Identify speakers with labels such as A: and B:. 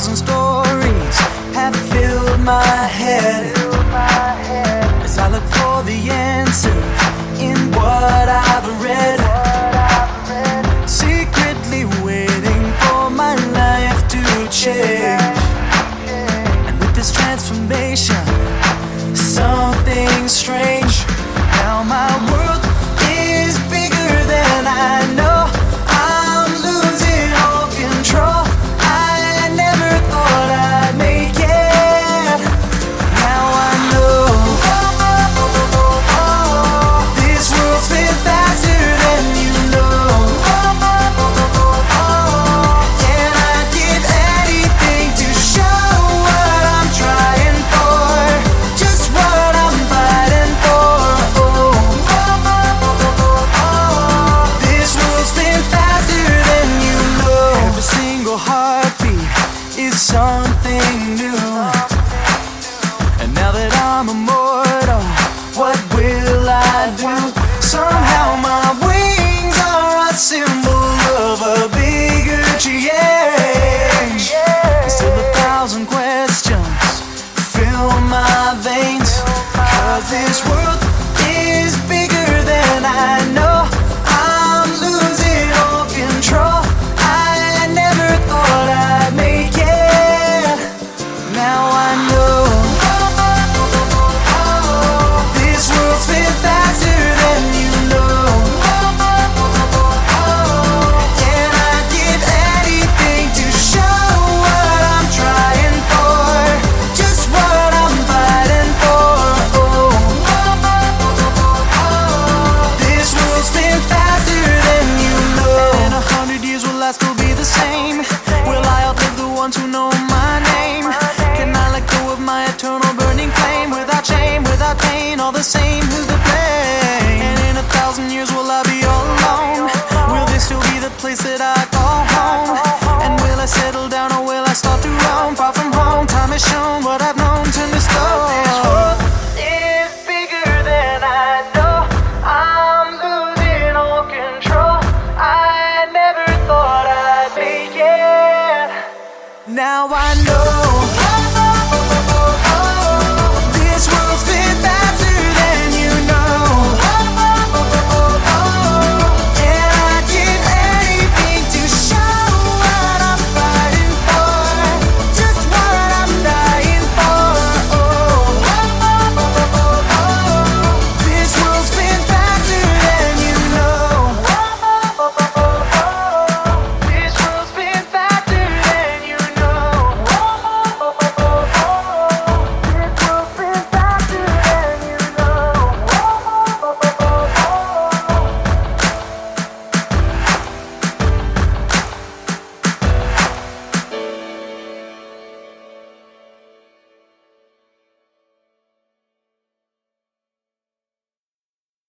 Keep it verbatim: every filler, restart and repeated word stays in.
A: thousand stories have filled my head as I look for the answers in what I've read, secretly waiting for my life to change. And with this transformation, something strange. Now my world is bigger than I know. I'm losing all control. I never thought I'd make it. Now I know this world's been faster than you know. And I'd give anything to show what I'm trying for, just what I'm fighting for. This world's been faster than you know. Every single heartbeat is something new. And now that I'm immortal, what will I do? Somehow my wings are a symbol of a bigger change. Still a thousand questions fill my veins, 'cause this world